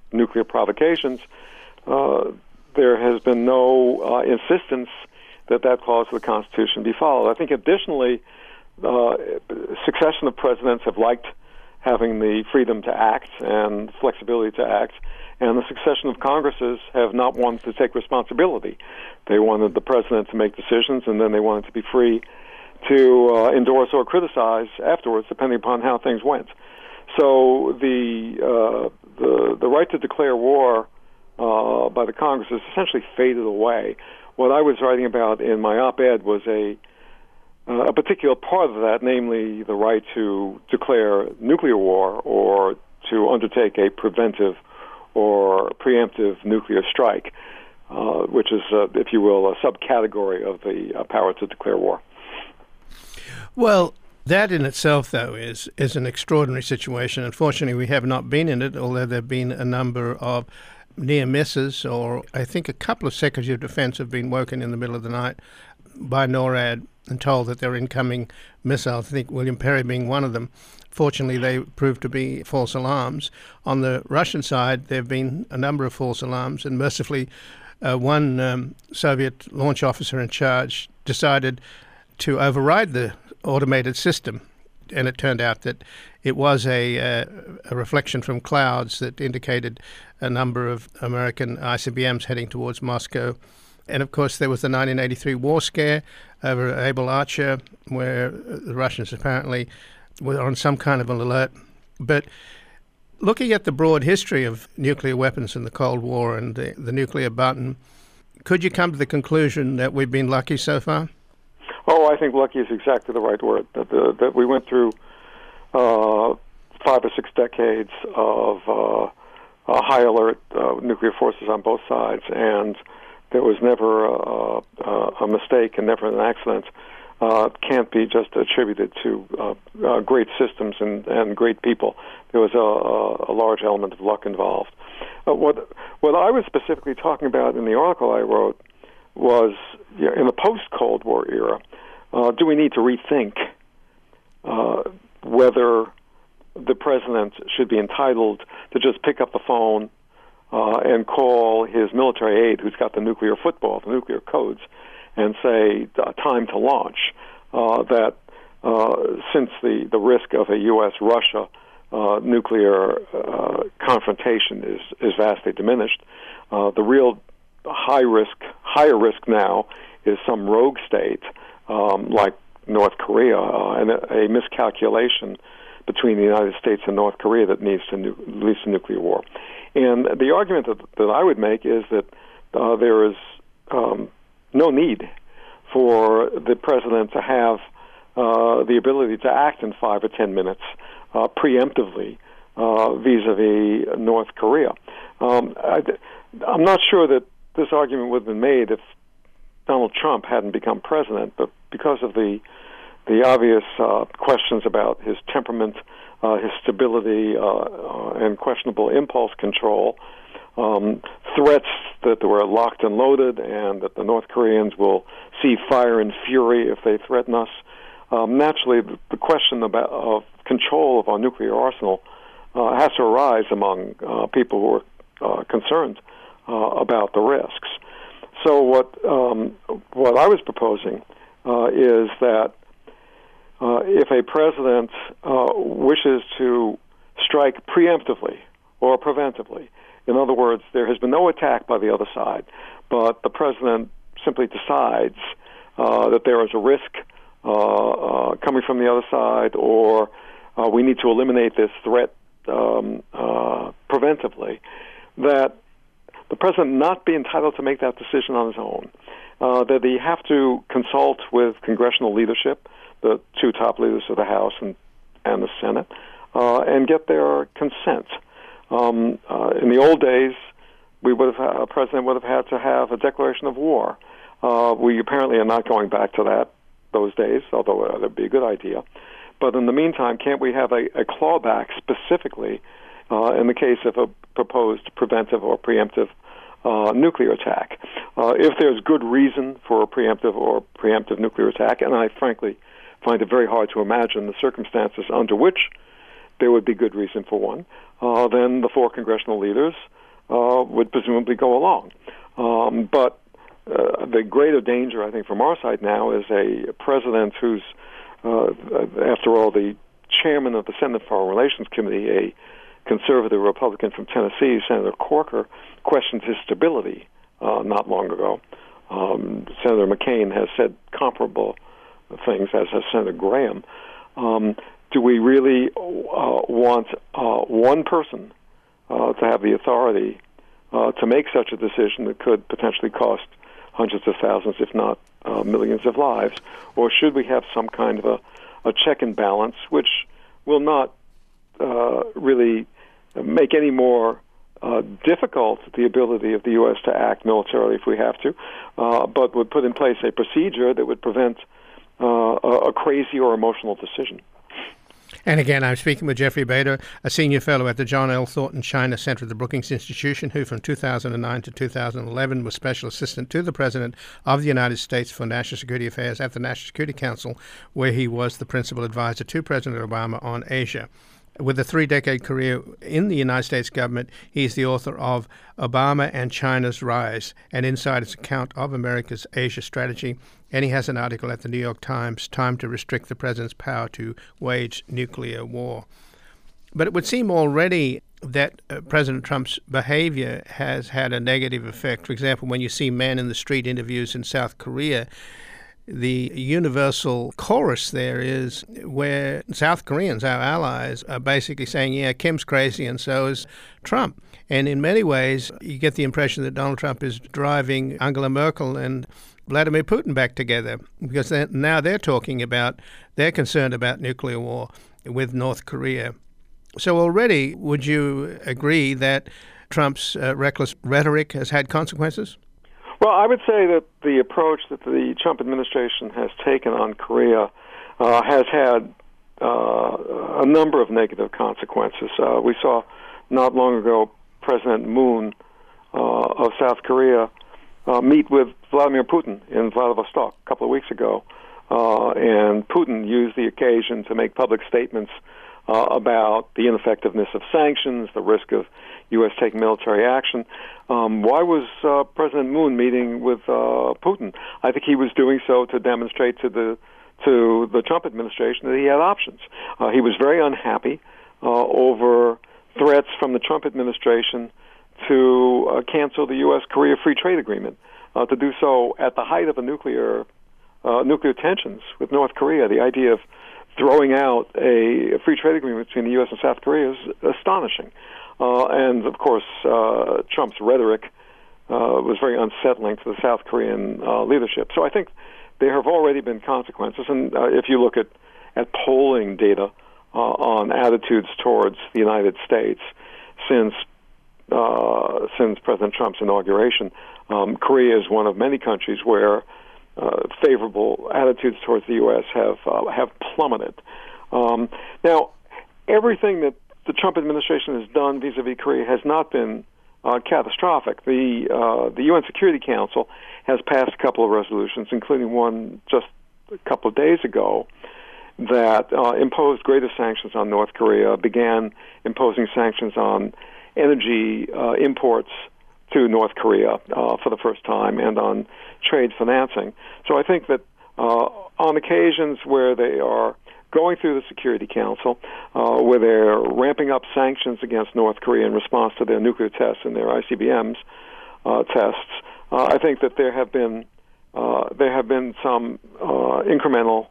nuclear provocations, uh, there has been no uh, insistence that that clause of the Constitution be followed. I think additionally, uh, succession of presidents have liked having the freedom to act and flexibility to act, and the succession of Congresses have not wanted to take responsibility. They wanted the president to make decisions, and then they wanted to be free to uh, endorse or criticize afterwards, depending upon how things went. So the uh, the, the right to declare war uh, by the Congress has essentially faded away. What I was writing about in my op-ed was a uh, a particular part of that, namely the right to declare nuclear war or to undertake a preventive or preemptive nuclear strike, uh, which is, uh, if you will, a subcategory of the uh, power to declare war. Well, that in itself, though, is is an extraordinary situation. Unfortunately, we have not been in it, although there have been a number of near misses, or I think a couple of Secretaries of Defense have been woken in the middle of the night by NORAD and told that they're incoming missiles, I think William Perry being one of them. Fortunately, they proved to be false alarms. On the Russian side, there have been a number of false alarms, and mercifully, uh, one um, Soviet launch officer in charge decided to override the automated system, and it turned out that it was a, uh, a reflection from clouds that indicated a number of American I C B Ms heading towards Moscow. And of course, there was the nineteen eighty-three war scare over Able Archer, where the Russians apparently were on some kind of an alert. But looking at the broad history of nuclear weapons in the Cold War and the, the nuclear button, could you come to the conclusion that we've been lucky so far? Oh, I think lucky is exactly the right word. That, the, that we went through uh, five or six decades of uh, uh, high alert uh, nuclear forces on both sides, and there was never a, a, a mistake and never an accident. Uh, can't be just attributed to uh, uh, great systems and, and great people. There was a, a, a large element of luck involved. Uh, what what I was specifically talking about in the article I wrote was, you know, in the post-Cold War era, uh, do we need to rethink uh, whether the president should be entitled to just pick up the phone uh, and call his military aide, who's got the nuclear football, the nuclear codes, and say, uh, time to launch, uh, that uh, since the, the risk of a U S Russia uh, nuclear uh, confrontation is, is vastly diminished, uh, the real high risk, higher risk now is some rogue state um, like North Korea, uh, and a, a miscalculation between the United States and North Korea that needs to nu- leads to nuclear war. And the argument that, that I would make is that uh, there is um, no need for the president to have uh, the ability to act in five or ten minutes uh, preemptively uh, vis-a-vis North Korea. Um, I, I'm not sure that this argument would have been made if Donald Trump hadn't become president, but because of the the obvious uh, questions about his temperament, uh, his stability, uh, uh, and questionable impulse control, um, threats that were locked and loaded, and that the North Koreans will see fire and fury if they threaten us. Um, naturally, the, the question about of control of our nuclear arsenal uh, has to arise among uh, people who are uh, concerned uh, about the risks. So what um, what I was proposing uh, is that uh, if a president uh, wishes to strike preemptively or preventively, in other words, there has been no attack by the other side, but the president simply decides uh, that there is a risk uh, uh, coming from the other side, or uh, we need to eliminate this threat um, uh, preventively, that the president not be entitled to make that decision on his own, uh, that he have to consult with congressional leadership, the two top leaders of the House and, and the Senate, uh, and get their consent. Um, uh, in the old days, we would have a president would have had to have a declaration of war. Uh, we apparently are not going back to that those days, although uh, that'd be a good idea. But in the meantime, can't we have a, a clawback specifically uh, in the case of a proposed preventive or preemptive uh, nuclear attack? Uh, if there's good reason for a preemptive or preemptive nuclear attack, and I frankly find it very hard to imagine the circumstances under which there would be good reason for one, uh, then the four congressional leaders uh, would presumably go along. Um, but uh, the greater danger, I think, from our side now is a president who's, uh, after all, the chairman of the Senate Foreign Relations Committee, a conservative Republican from Tennessee, Senator Corker, questioned his stability uh, not long ago. Um, Senator McCain has said comparable things, as has Senator Graham. Um, do we really uh, want uh, one person uh, to have the authority uh, to make such a decision that could potentially cost hundreds of thousands, if not uh, millions of lives? Or should we have some kind of a, a check and balance, which will not uh, really make any more uh, difficult the ability of the U S to act militarily if we have to, uh, but would put in place a procedure that would prevent uh, a, a crazy or emotional decision? And again, I'm speaking with Jeffrey Bader, a senior fellow at the John L. Thornton China Center at the Brookings Institution, who from two thousand nine to two thousand eleven was special assistant to the President of the United States for National Security Affairs at the National Security Council, where he was the principal advisor to President Obama on Asia. With a three-decade career in the United States government, he's the author of Obama and China's Rise, an insider's account of America's Asia strategy. And he has an article at the New York Times, Time to Restrict the President's Power to Wage Nuclear War. But it would seem already that uh, President Trump's behavior has had a negative effect. For example, when you see man-in-the-street interviews in South Korea, the universal chorus there is where South Koreans, our allies, are basically saying, yeah, Kim's crazy and so is Trump. And in many ways, you get the impression that Donald Trump is driving Angela Merkel and Vladimir Putin back together, because they're, now they're talking about, they're concerned about nuclear war with North Korea. So already, would you agree that Trump's uh, reckless rhetoric has had consequences? Well, I would say that the approach that the Trump administration has taken on Korea uh, has had uh, a number of negative consequences. Uh, we saw not long ago President Moon uh, of South Korea uh, meet with Vladimir Putin in Vladivostok a couple of weeks ago, uh, and Putin used the occasion to make public statements uh, about the ineffectiveness of sanctions, the risk of U S taking military action. Um, why was uh, President Moon meeting with uh, Putin? I think he was doing so to demonstrate to the to the Trump administration that he had options. Uh, he was very unhappy uh, over threats from the Trump administration to uh, cancel the U S Korea Free Trade Agreement, uh, to do so at the height of a nuclear uh, nuclear tensions with North Korea. The idea of throwing out a, a free trade agreement between the U S and South Korea is astonishing. Uh, and, of course, uh, Trump's rhetoric uh, was very unsettling to the South Korean uh, leadership. So I think there have already been consequences. And uh, if you look at, at polling data uh, on attitudes towards the United States since uh, since President Trump's inauguration, um, Korea is one of many countries where uh, favorable attitudes towards the U S have uh, have plummeted. Um, now, everything that the Trump administration has done vis-a-vis Korea has not been uh, catastrophic. The uh, the U N Security Council has passed a couple of resolutions, including one just a couple of days ago, that uh, imposed greater sanctions on North Korea, began imposing sanctions on energy uh, imports to North Korea uh, for the first time, and on trade financing. So I think that uh, on occasions where they are going through the Security Council, uh, where they're ramping up sanctions against North Korea in response to their nuclear tests and their I C B Ms uh, tests, uh, I think that there have been uh, there have been some uh, incremental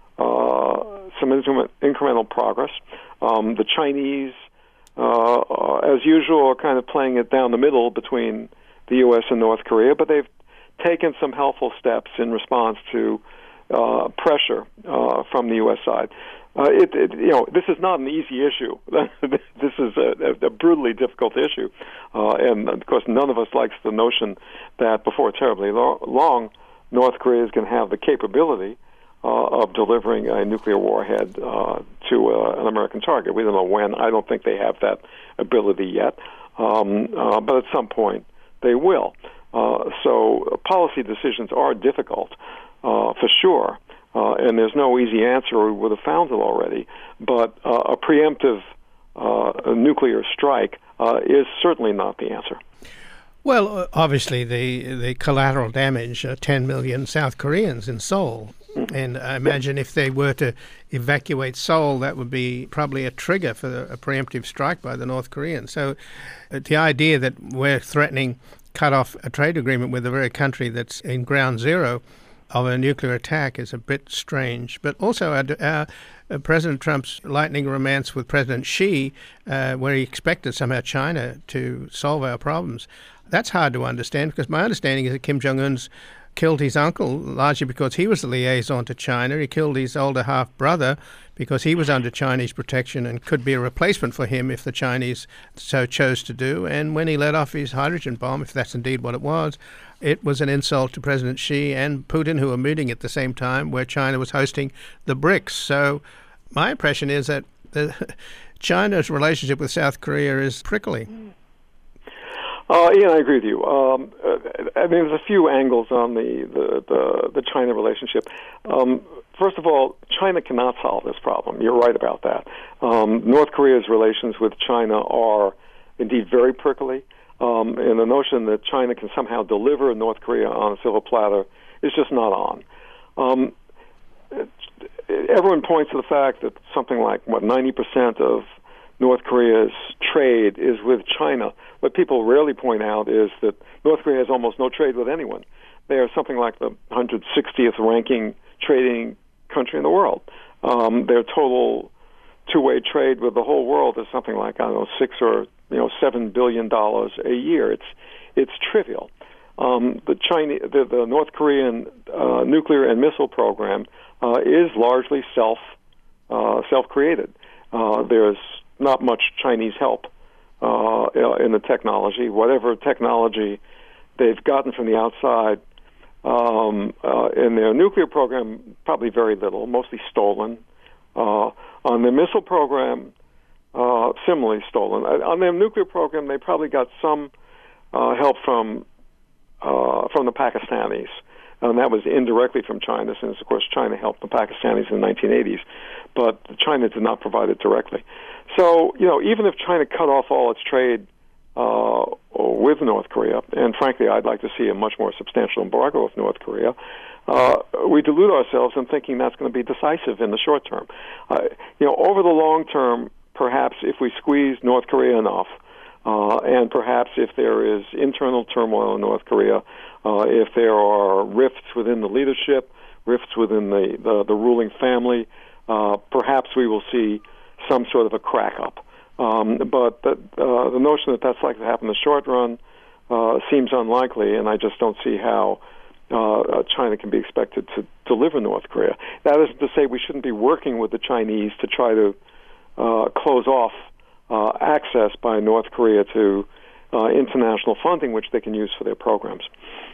uh, some incremental progress. Um, the Chinese, uh, as usual, are kind of playing it down the middle between the U S and North Korea, but they've taken some helpful steps in response to Uh, pressure uh, from the U S side. Uh, it, it, you know, this is not an easy issue. This is a, a brutally difficult issue, uh, and of course, none of us likes the notion that before terribly lo- long, North Korea is going to have the capability uh, of delivering a nuclear warhead uh, to uh, an American target. We don't know when. I don't think they have that ability yet, um, uh, but at some point they will. Uh, so policy decisions are difficult. Uh, for sure, uh, and there's no easy answer, or we would have found it already. But uh, a preemptive uh, a nuclear strike uh, is certainly not the answer. Well, obviously, the, the collateral damage, uh, ten million South Koreans in Seoul. Mm-hmm. And I imagine if they were to evacuate Seoul, that would be probably a trigger for a preemptive strike by the North Koreans. So uh, the idea that we're threatening cut off a trade agreement with the very country that's in ground zero of a nuclear attack is a bit strange. But also our, our, uh, President Trump's lightning romance with President Xi, uh, where he expected somehow China to solve our problems, that's hard to understand, because my understanding is that Kim Jong-un's killed his uncle largely because he was the liaison to China. He killed his older half-brother because he was under Chinese protection and could be a replacement for him if the Chinese so chose to do. And when he let off his hydrogen bomb, if that's indeed what it was, it was an insult to President Xi and Putin, who were meeting at the same time where China was hosting the BRICS. So my impression is that the, China's relationship with South Korea is prickly. Uh, yeah, I agree with you. Um, uh, I mean, there's a few angles on the, the, the, the China relationship. Um, first of all, China cannot solve this problem. You're right about that. Um, North Korea's relations with China are indeed very prickly, um, and the notion that China can somehow deliver North Korea on a silver platter is just not on. Um, it, everyone points to the fact that something like, what, ninety percent of North Korea's trade is with China. What people rarely point out is that North Korea has almost no trade with anyone. They are something like the one hundred sixtieth ranking trading country in the world. Um, their total two-way trade with the whole world is something like, I don't know, six or you know seven billion dollars a year. It's it's trivial. Um, the Chinese, the, the North Korean uh, nuclear and missile program uh, is largely self uh, self-created. Uh, there's not much Chinese help uh, in the technology. Whatever technology they've gotten from the outside um, uh, in their nuclear program, probably very little, mostly stolen. Uh, on their missile program, uh, similarly stolen. On their nuclear program, they probably got some uh, help from uh, from the Pakistanis. And that was indirectly from China, since, of course, China helped the Pakistanis in the nineteen eighties. But China did not provide it directly. So, you know, even if China cut off all its trade uh, with North Korea, and frankly, I'd like to see a much more substantial embargo with North Korea, uh, we delude ourselves in thinking that's going to be decisive in the short term. Uh, you know, over the long term, perhaps if we squeeze North Korea enough, uh, and perhaps if there is internal turmoil in North Korea, uh, if there are rifts within the leadership, rifts within the, the, the ruling family, uh, perhaps we will see some sort of a crack up. Um, but the, uh, the notion that that's likely to happen in the short run uh, seems unlikely, and I just don't see how uh, China can be expected to deliver North Korea. That isn't to say we shouldn't be working with the Chinese to try to uh, close off uh, access by North Korea to uh, international funding, which they can use for their programs.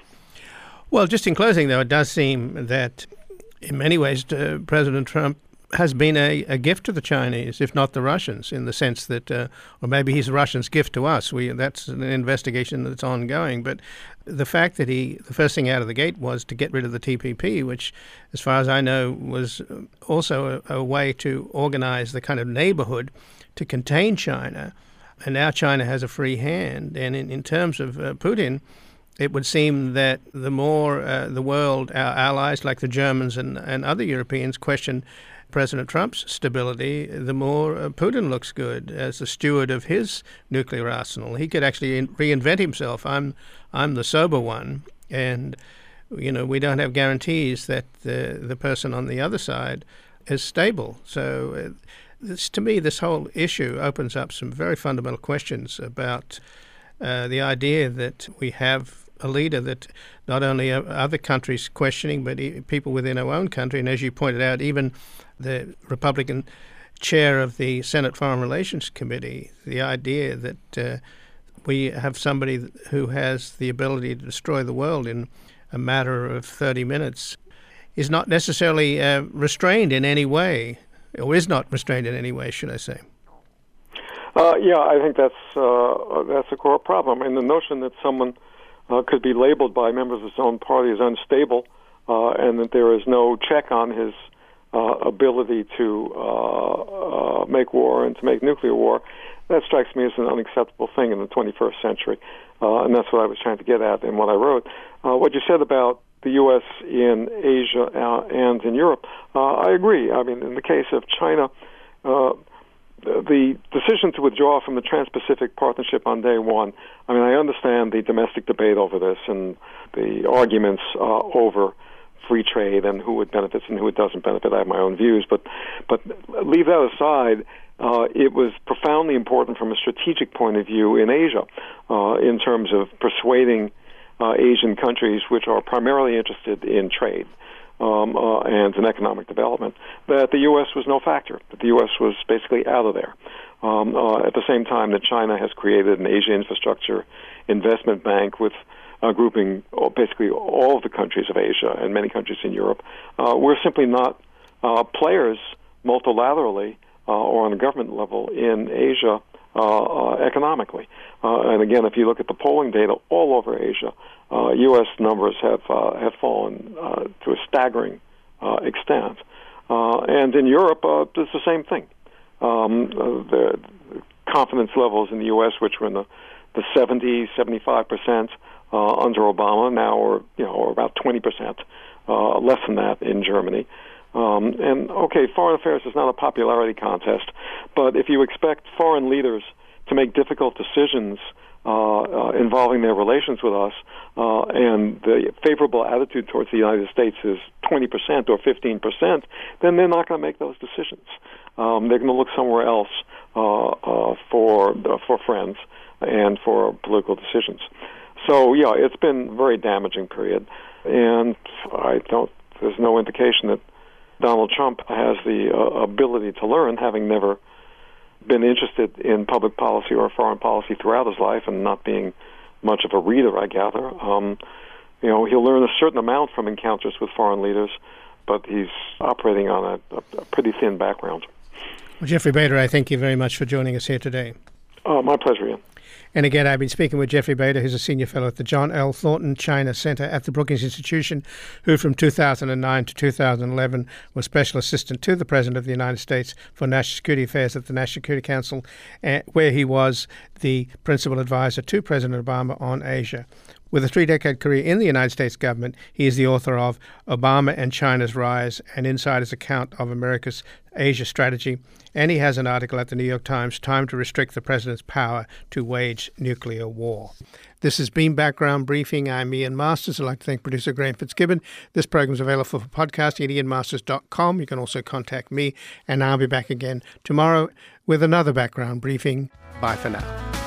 Well, just in closing, though, it does seem that in many ways uh, President Trump has been a, a gift to the Chinese, if not the Russians, in the sense that, uh, or maybe he's the Russians' gift to us. We that's an investigation that's ongoing. But the fact that he, the first thing out of the gate was to get rid of the T P P, which, as far as I know, was also a, a way to organize the kind of neighborhood to contain China. And now China has a free hand. And in, in terms of uh, Putin, it would seem that the more uh, the world, our allies like the Germans and, and other Europeans, question President Trump's stability, the more uh, Putin looks good as the steward of his nuclear arsenal. He could actually in- reinvent himself. I'm I'm the sober one, and you know we don't have guarantees that the the person on the other side is stable. So, uh, this, to me, this whole issue opens up some very fundamental questions about uh, the idea that we have a leader that not only are other countries questioning, but people within our own country, and as you pointed out, even the Republican chair of the Senate Foreign Relations Committee, the idea that uh, we have somebody who has the ability to destroy the world in a matter of thirty minutes is not necessarily uh, restrained in any way, or is not restrained in any way, should I say. Uh, yeah, I think that's uh, that's a core problem. And the notion that someone uh, could be labeled by members of his own party as unstable uh, and that there is no check on his uh, ability to uh, uh, make war and to make nuclear war, that strikes me as an unacceptable thing in the twenty-first century, uh, and that's what I was trying to get at in what I wrote. Uh, what you said about the U S in Asia uh, and in Europe, uh, I agree. I mean, in the case of China, uh, the decision to withdraw from the Trans-Pacific Partnership on day one, I mean, I understand the domestic debate over this and the arguments uh, over free trade and who it benefits and who it doesn't benefit. I have my own views, but but leave that aside. Uh, it was profoundly important from a strategic point of view in Asia uh, in terms of persuading uh, Asian countries, which are primarily interested in trade um, uh, and in economic development, that the U S was no factor, that the U S was basically out of there. Um, uh, at the same time that China has created an Asia Infrastructure Investment Bank with uh, grouping basically all of the countries of Asia and many countries in Europe, uh, we're simply not uh, players multilaterally uh, or on a government level in Asia uh, uh, economically. Uh, and again, if you look at the polling data all over Asia, uh, U S numbers have uh, have fallen uh, to a staggering uh, extent. Uh, and in Europe, uh, it's the same thing. Um, uh, the confidence levels in the U S, which were in the, the seventy, seventy-five percent uh, under Obama, now are, you know, are about twenty percent, uh, less than that in Germany. Um, and, okay, foreign affairs is not a popularity contest, but if you expect foreign leaders to make difficult decisions uh, uh, involving their relations with us, uh, and the favorable attitude towards the United States is twenty percent or fifteen percent, then they're not going to make those decisions. Um, they're going to look somewhere else uh, uh, for uh, for friends and for political decisions. So, yeah, it's been a very damaging period, and I don't. There's no indication that Donald Trump has the uh, ability to learn, having never been interested in public policy or foreign policy throughout his life, and not being much of a reader, I gather. Um, you know, he'll learn a certain amount from encounters with foreign leaders, but he's operating on a, a pretty thin background. Well, Jeffrey Bader, I thank you very much for joining us here today. Uh, my pleasure, Ian. And again, I've been speaking with Jeffrey Bader, who's a senior fellow at the John L. Thornton China Center at the Brookings Institution, who from two thousand nine to two thousand eleven was Special Assistant to the President of the United States for National Security Affairs at the National Security Council, where he was the principal advisor to President Obama on Asia. With a three-decade career in the United States government, he is the author of Obama and China's Rise, an insider's account of America's Asia strategy, and he has an article at the New York Times, Time to Restrict the President's Power to Wage Nuclear War. This has been Background Briefing. I'm Ian Masters. I'd like to thank producer Graham Fitzgibbon. This program is available for podcasting at ian masters dot com. You can also contact me, and I'll be back again tomorrow with another Background Briefing. Bye for now.